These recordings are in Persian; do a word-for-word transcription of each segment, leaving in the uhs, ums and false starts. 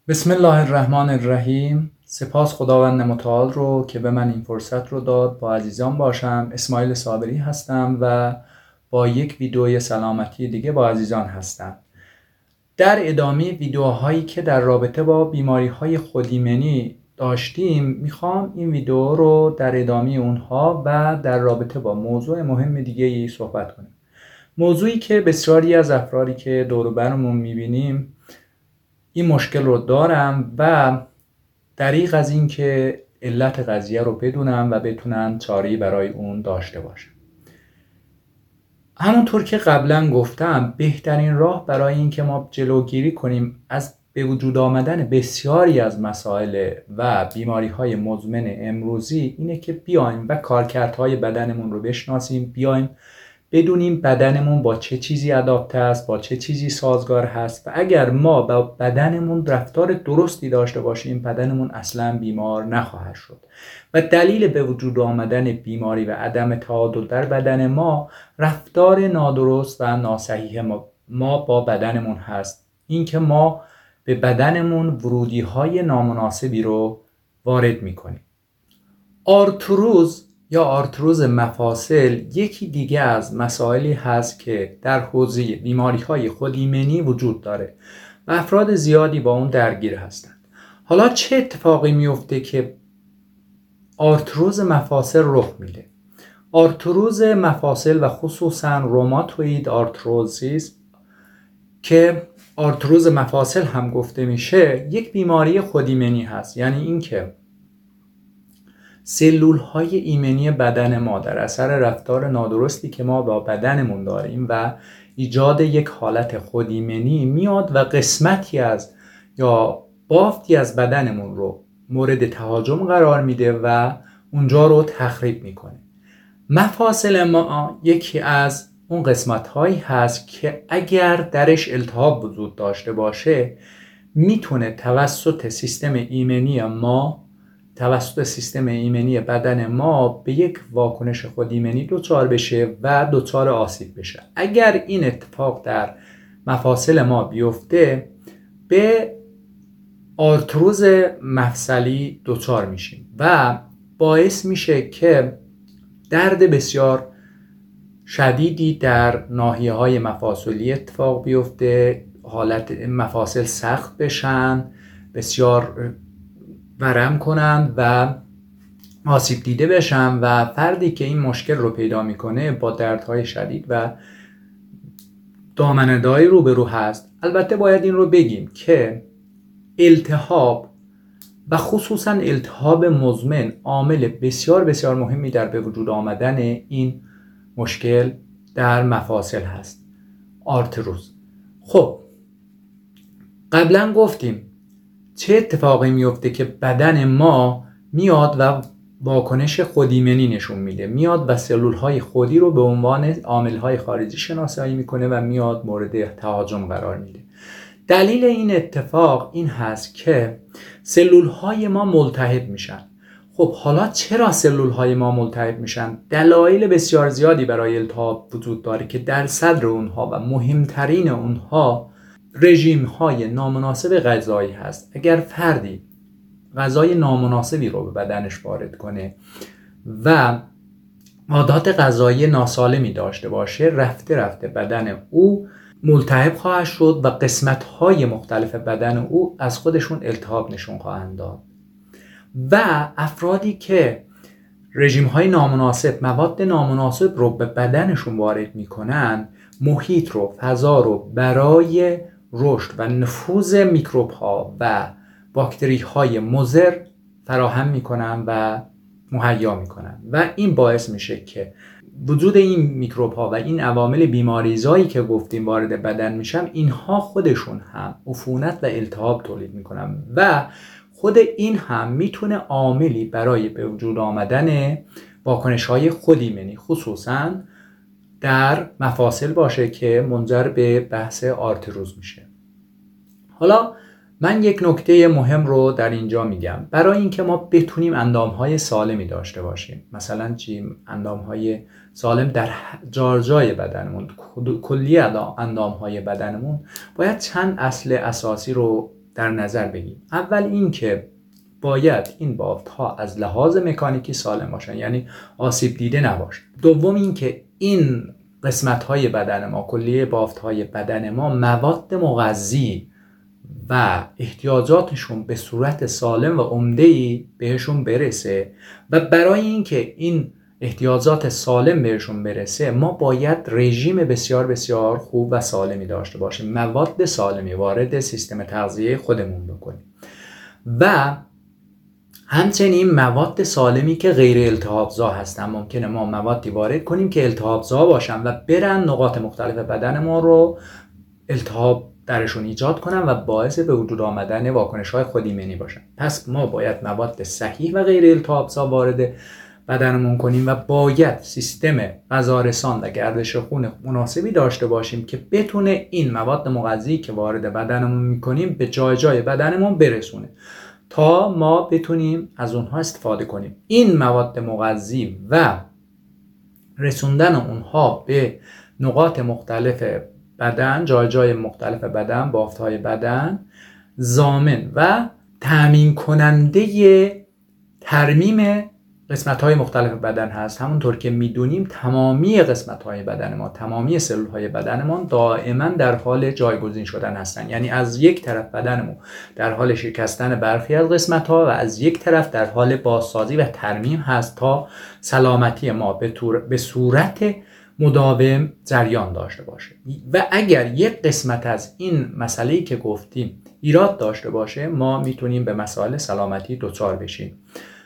بسم الله الرحمن الرحیم. سپاس خداوند متعال رو که به من این فرصت رو داد با عزیزان باشم. اسماعیل صابری هستم و با یک ویدیوی سلامتی دیگه با عزیزان هستم. در ادامه ویدیوهایی که در رابطه با بیماری‌های خودایمنی داشتیم، میخوام این ویدیو رو در ادامه اونها و در رابطه با موضوع مهم دیگه ای صحبت کنیم. موضوعی که بسیاری از افرادی که دور و برمون میبینیم این مشکل رو دارم و دریغ از این که علت قضیه رو بدونم و بتونم چاره‌ای برای اون داشته باشم. همونطور که قبلا گفتم، بهترین راه برای این که ما جلوگیری کنیم از به وجود آمدن بسیاری از مسائل و بیماری‌های مزمن امروزی اینه که بیایم و کارکردهای بدنمون رو بشناسیم، بیایم بدونیم بدنمون با چه چیزی آداپته است، با چه چیزی سازگار هست و اگر ما با بدنمون رفتار درستی داشته باشیم بدنمون اصلا بیمار نخواهد شد. و دلیل به وجود آمدن بیماری و عدم تعادل در بدن ما رفتار نادرست و ناصحیح ما, ما با بدنمون هست. اینکه ما به بدنمون ورودی های نامناسبی رو وارد میکنیم. آرتروز یا آرتروز مفاصل یکی دیگه از مسائلی هست که در حوزه بیماری‌های خودایمنی وجود داره و افراد زیادی با اون درگیر هستند. حالا چه اتفاقی میفته که آرتروز مفاصل رخ میده؟ آرتروز مفاصل و خصوصا روماتوید آرتروزیس که آرتروز مفاصل هم گفته میشه یک بیماری خودایمنی هست. یعنی اینکه سلول های ایمنی بدن ما در اثر رفتار نادرستی که ما با بدنمون داریم و ایجاد یک حالت خودایمنی میاد و قسمتی از یا بافتی از بدنمون رو مورد تهاجم قرار میده و اونجا رو تخریب میکنه. مفاصل ما یکی از اون قسمت هایی هست که اگر درش التهاب وجود داشته باشه میتونه توسط سیستم ایمنی ما توسط سیستم ایمنی بدن ما به یک واکنش خودایمنی دچار بشه و دچار آسیب بشه. اگر این اتفاق در مفاصل ما بیفته به آرتروز مفصلی دچار میشیم و باعث میشه که درد بسیار شدیدی در ناحیه‌های مفاصلی اتفاق بیفته، حالت مفاصل سخت بشن، بسیار ورم کنند و آسیب دیده بشن و فردی که این مشکل رو پیدا میکنه با دردهای شدید و دامنه‌داری روبرو هست. البته باید این رو بگیم که التهاب و خصوصا التهاب مزمن عامل بسیار بسیار مهمی در به وجود آمدن این مشکل در مفاصل هست، آرتروز. خب قبلا گفتیم چه اتفاقی میفته که بدن ما میاد و واکنش خودایمنی نشون میده، میاد و سلول های خودی رو به عنوان عامل های خارجی شناسایی میکنه و میاد مورد تهاجم قرار میده. دلیل این اتفاق این هست که سلول های ما ملتهب میشن. خب حالا چرا سلول های ما ملتهب میشن؟ دلایل بسیار زیادی برای التهاب وجود داره که در صدر اونها و مهمترین اونها رژیم های نامناسب غذایی هست. اگر فردی غذای نامناسبی رو به بدنش وارد کنه و عادات غذایی ناسالمی داشته باشه، رفته رفته بدن او ملتهب خواهد شد و قسمت های مختلف بدن او از خودشون التهاب نشون خواهند داد. و افرادی که رژیم های نامناسب، مواد نامناسب رو به بدنشون وارد میکنن، محیط رو، فضا رو برای رشد و نفوذ میکروب ها و باکتری های مضر فراهم میکنن و مهیا میکنن و این باعث میشه که وجود این میکروب ها و این عوامل بیماریزایی که گفتیم وارد بدن میشن، اینها خودشون هم عفونت و التهاب تولید میکنن و خود این هم میتونه عاملی برای به وجود آمدن واکنش های خودایمنی خصوصا در مفاصل باشه که منجر به بحث آرتروز میشه. حالا من یک نکته مهم رو در اینجا میگم. برای اینکه ما بتونیم اندامهای سالمی داشته باشیم، مثلا چی؟ اندامهای سالم در جارجای بدنمون، کلی اندامهای بدنمون، باید چند اصل اساسی رو در نظر بگیریم. اول این که باید این بافت ها از لحاظ مکانیکی سالم باشن، یعنی آسیب دیده نباشن. دوم این که این قسمت های بدن ما، کلیه بافت های بدن ما، مواد مغذی و احتیاجاتشون به صورت سالم و عمده‌ای بهشون برسه. و برای اینکه این احتیاجات سالم بهشون برسه ما باید رژیم بسیار بسیار خوب و سالمی داشته باشیم، مواد سالمی وارد سیستم تغذیه خودمون بکنیم و همچنین مواد سالمی که غیر التهاب‌زا هستن. ممکنه ما موادی وارد کنیم که التهاب‌زا باشن و برن نقاط مختلف بدن ما رو التهاب درشون ایجاد کنن و باعث به وجود آمدن واکنش‌های خودایمنی باشن. پس ما باید مواد صحیح و غیر التهاب‌زا وارد بدنمون کنیم و باید سیستم غذارسان و گردش خون مناسبی داشته باشیم که بتونه این مواد مغذی که وارد بدنمون میکنیم به جای جای بدنمون برسونه تا ما بتونیم از اونها استفاده کنیم. این مواد مغذی و رسوندن اونها به نقاط مختلف بدن، جای جای مختلف بدن، بافت‌های بدن، ضامن و تامین کننده ترمیم قسمت‌های مختلف بدن هست. همونطور که میدونیم تمامی قسمت‌های بدن ما، تمامی سلول‌های بدن ما دائما در حال جایگزین شدن هستن. یعنی از یک طرف بدنمون در حال شکستن برخی از قسمت‌ها و از یک طرف در حال بازسازی و ترمیم هست تا سلامتی ما به, طور... به صورت مداوم جریان داشته باشه. و اگر یک قسمت از این مسئله‌ای که گفتیم ایراد داشته باشه ما میتونیم به مسائل سلامتی دچار بشیم.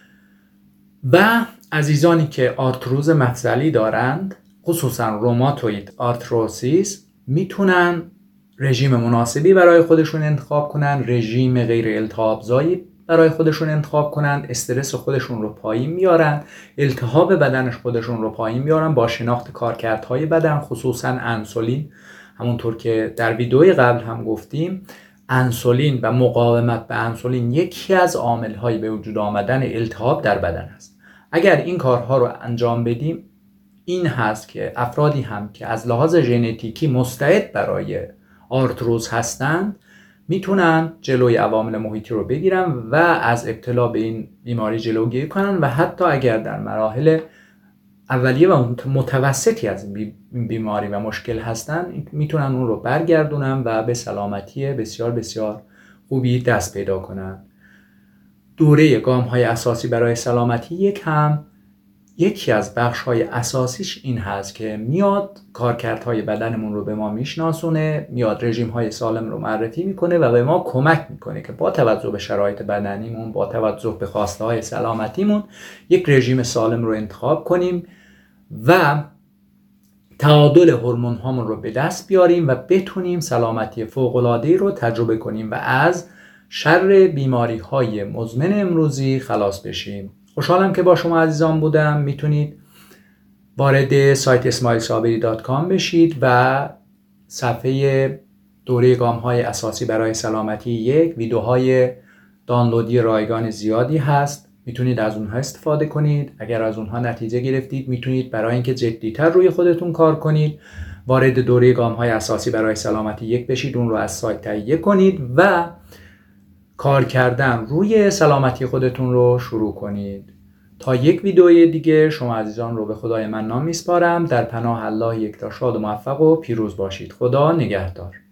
و عزیزانی که آرتروز مفصلی دارند، خصوصا روماتوید آرتروسیس، میتونن رژیم مناسبی برای خودشون انتخاب کنن، رژیم غیر التهاب‌زایی برای خودشون انتخاب کنن، استرس خودشون رو پایین میارن، التهاب بدنش خودشون رو پایین میارن با شناخت کارکردهای بدن، خصوصا انسولین. همونطور که در ویدئوی قبل هم گفتیم انسولین و مقاومت به انسولین یکی از عامل‌های به وجود آمدن التهاب در بدن است. اگر این کارها رو انجام بدیم این هست که افرادی هم که از لحاظ ژنتیکی مستعد برای آرتروز هستند میتونن جلوی عوامل محیطی رو بگیرن و از ابتلا به این بیماری جلوگیری کنن و حتی اگر در مراحل اولیه و متوسطی از این بیماری و مشکل هستن میتونن اون رو برگردونن و به سلامتی بسیار بسیار خوبی دست پیدا کنن. دوره گام های اساسی برای سلامتی یک هم یکی از بخش های اساسیش این هست که میاد کارکردهای بدنمون رو به ما میشناسونه، میاد رژیم های سالم رو معرفی میکنه و به ما کمک میکنه که با توجه به شرایط بدنیمون، با توجه به خواسته های سلامتیمون یک رژیم سالم رو انتخاب کنیم و تعادل هورمون هامون رو به دست بیاریم و بتونیم سلامتی فوق‌العاده‌ای رو تجربه کنیم و از شر بیماری های مزمن امروزی خلاص بشیم. خوشحالم که با شما عزیزان بودم. میتونید وارد سایت اسماعیل صابری دات کام بشید و صفحه دوره گام های اساسی برای سلامتی یک ویدیوهای دانلودی رایگان زیادی هست، میتونید از اونها استفاده کنید. اگر از اونها نتیجه گرفتید میتونید برای اینکه جدی‌تر روی خودتون کار کنید وارد دوره گام های اساسی برای سلامتی یک بشید، اون رو از سایت تهیه کنید و کار کردن روی سلامتی خودتون رو شروع کنید. تا یک ویدئوی دیگه شما عزیزان رو به خدای من نام میسپارم. در پناه الله یکتا شاد و موفق و پیروز باشید. خدا نگهدار.